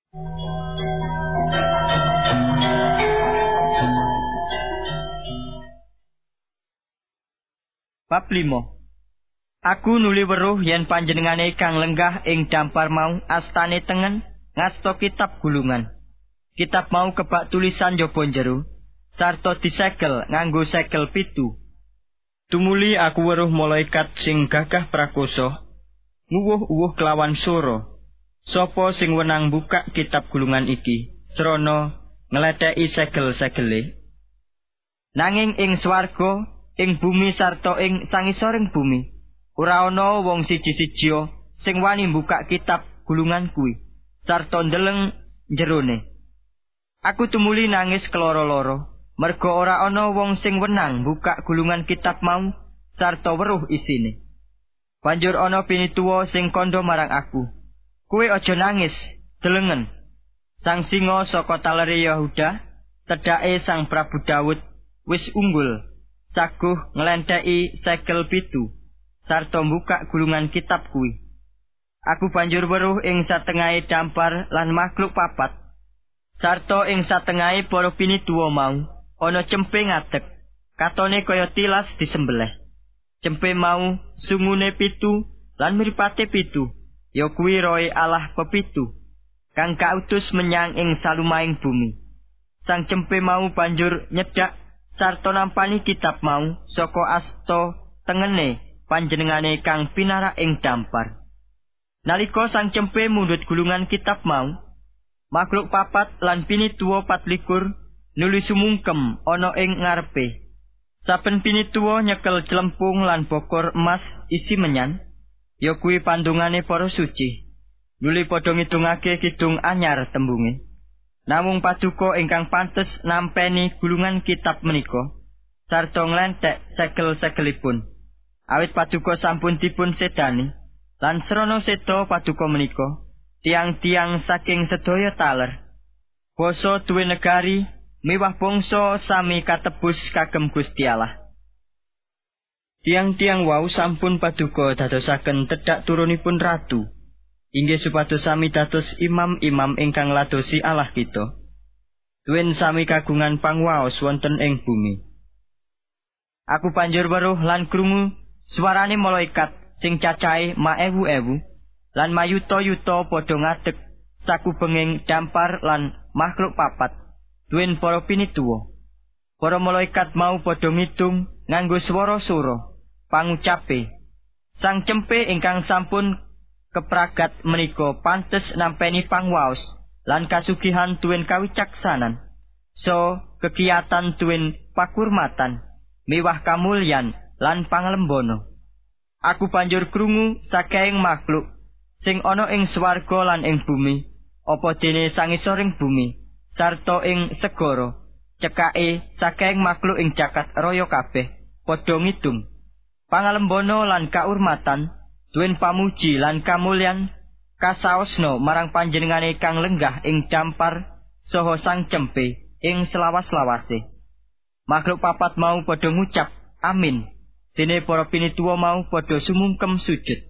Bab 5. Aku nuli weruh yen panjenengane kang lenggah ing dampar mau astane tengen ngasta kitab gulungan. Kitab mau kebak tulisan jaba njero sarta disegel nganggo segel 7. Tumuli aku weruh malaikat sing gagah prakoso nguwuh-uwuh kelawan swara. Sapa sing wenang buka kitab gulungan iki srana ngletheki segel-segele. Nanging ing swarga, ing bumi sarta ing sangisoring bumi, ora ana wong siji-siji sing wani mbukak kitab gulungan kuwi sarta ndeleng jerone. Aku tumuli nangis keloro-loro, merga ora ana wong sing wenang mbukak gulungan kitab mau sarta weruh isine. Banjur ana pinituwa sing kandha marang aku, "Kowe aja nangis, delengen. Sang singa saka taleri Yehuda, tedhake Sang Prabu Daud, wis unggul, saguh nglentheki segel 7 sarta mbukak gulungan kitab kuwi." Aku banjur weruh ing satengahe dampar lan makhluk 4, sarta ing satengahe para pinituwa mau ana cempe ngadeg, katone kaya tilas disembelih. Cempe mau sungune 7 lan mripate 7, ya kuwi roe Allah pepitu kang kautus menyang ing salumahing bumi. Sang cempe mau banjur nyedak sarta nampani kitab mau saka asta tengene panjenengane kang pinarak ing dampar. Nalika sang cempe mundhut gulungan kitab mau, makhluk 4 lan pinituwa 24 nuli sumungkem ana ing ngarepe. Saben pinituwa nyekel celempung lan bokor emas isi menyan, ya kuwi pandungane para suci. Nuli padha ngitungake kidung anyar tembunge. Namung paduka ingkang pantes nampeni gulungan kitab menika sarta nglenthek segel-segelipun. Awit paduka sampun dipun sedani lan srana seda paduka menika tiang-tiang saking sedaya taler, basa duwe negari miwah bangsa sami katebus kagem Gusti Allah. Tiang-tiang wau sampun paduka dadosaken tedhak turunipun ratu, inggih supados sami dados imam-imam ingkang ladosi Allah kita. Duwen sami kagungan pangwaos wonten ing bumi. Aku banjur weruh lan krungu swarane malaikat sing cacahe maewu-ewu lan mayuta-yuta padha ngadeg sakubenging dampar lan makhluk 4 duwen para pinituwa. Para malaikat mau padha ngidung nganggo swara sura pangucape, sang cempe ingkang sampun kepragat menika pantes nampeni pangwaos lan kasugihan tuwin kawicaksanan, so kekiyatan tuwin pakurmatan, miwah kamulyan lan pangalembono. Aku banjur krungu saking makhluk sing ana ing swarga lan ing bumi, apa dene sangisoring bumi, sarta ing segara, cekake saking makhluk ing jagat raya kabeh, padha ngidung. Pangalembono lan kaurmatan, duwen pamuji lan kamulyan kasaosna marang panjenengane kang lenggah ing dampar saha sang cempe ing selawas-lawase. Makhluk 4 mau padha ngucap amin, dene para pinituwa mau padha sumungkem sujud.